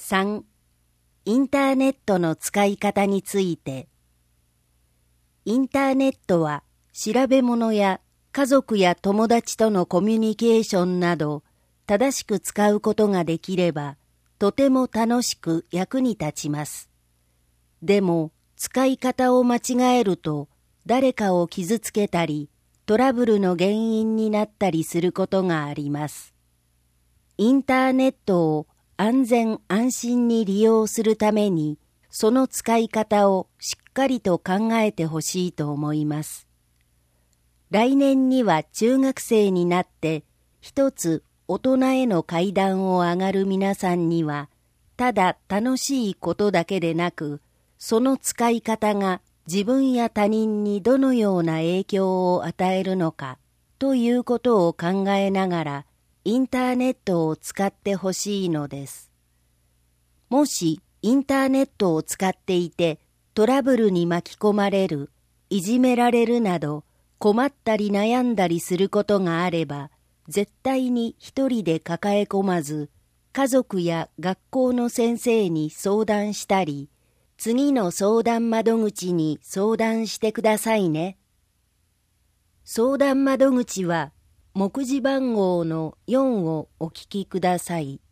3. インターネットの使い方について。インターネットは調べ物や家族や友達とのコミュニケーションなど正しく使うことができればとても楽しく役に立ちます。でも使い方を間違えると誰かを傷つけたりトラブルの原因になったりすることがあります。インターネットを安全安心に利用するためにその使い方をしっかりと考えてほしいと思います。来年には中学生になって一つ大人への階段を上がる皆さんにはただ楽しいことだけでなくその使い方が自分や他人にどのような影響を与えるのかということを考えながらインターネットを使ってほしいのです。もしインターネットを使っていてトラブルに巻き込まれる、いじめられるなど困ったり悩んだりすることがあれば絶対に一人で抱え込まず家族や学校の先生に相談したり次の相談窓口に相談してくださいね。相談窓口は目次番号の4をお聞きください。